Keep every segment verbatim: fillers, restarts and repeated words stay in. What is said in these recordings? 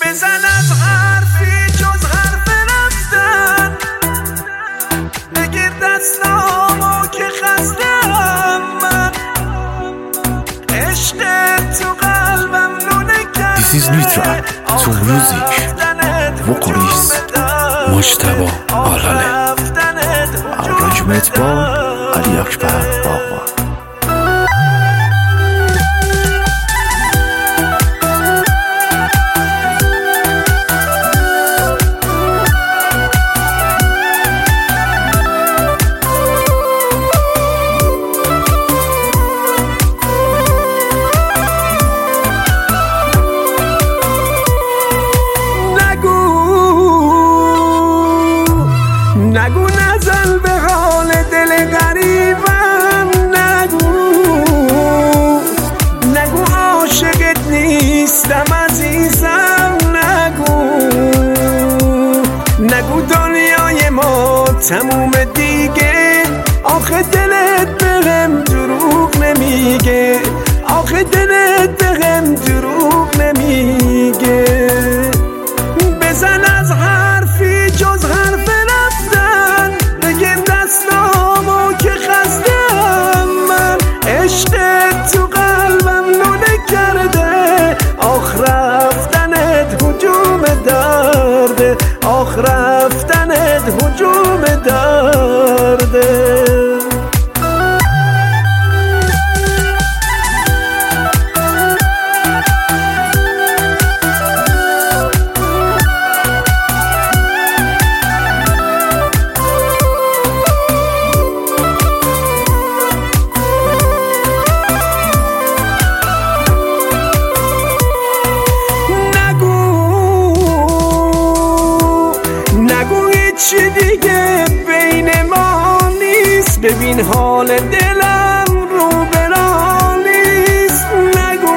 بزن از حرفی جز حرف رفتن، بگیر دستامو که خستم من، عشق تو قلبم لونه کرده. This is Nitra to music vocalist مجتبی آلاله. arrangement با علی اکبر باغبان. نگو نزن به حال دل غریبم، نگو نگو عاشقت نیستم عزیزم، نگو نگو دنیای ما تموم دیگه، آخه دلت بهم دروغ نمیگه، آخه دلت بهم دروغ نمیگه. بزن از حرفی جز حرف رفتن، بگیر دستامو که خستم من، عشق تو قلبم لونه کرده، آخ رفتنت هجوم درده، آخ رفتنت هجوم درده. چی دیگه بین ما نیست، ببین حال دلم رو برا نیست. نگو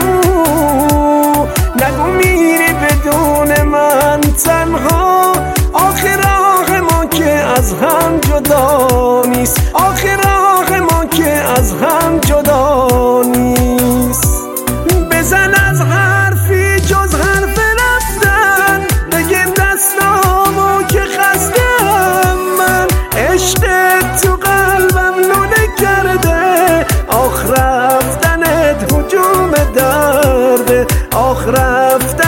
نگو میری بدون من تنها، آخه راه ما که از هم جدا نیست، آخه راه ما که از هم جدا نیست. بزن از حرفی جز حرف رفتن، بگیر دستامو که خسته، عشق تو قلبم لونه کرده، آخ رفتنت هجوم درده، آخ رفتنت